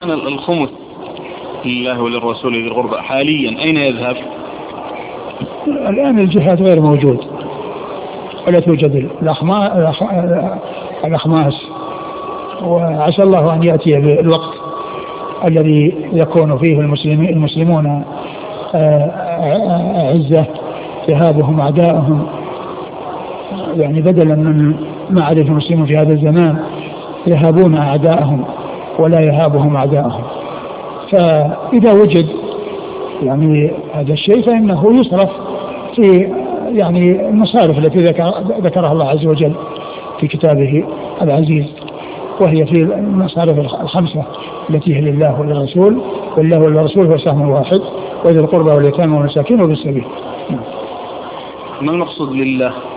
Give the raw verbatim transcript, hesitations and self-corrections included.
الخمس لله وللرسول ذي القربى حاليا أين يذهب؟ الآن الجهاد غير موجود ولا توجد الأخماس، وعسى الله أن يأتي بالوقت الذي يكون فيه المسلمون عزة يهابهم أعداءهم، يعني بدلا من ما عليه المسلمون في هذا الزمان يهابون أعداءهم ولا يهابهم أعداءهم. فإذا وجد يعني هذا الشيء فإنه يصرف في يعني المصارف التي ذكر ذكرها الله عز وجل في كتابه العزيز، وهي في المصارف الخمسة التي هي لله وللرسول، والله وللرسول هو سهم واحد، وذي القربى واليتامى والمساكين وابن السبيل. ما المقصود لله؟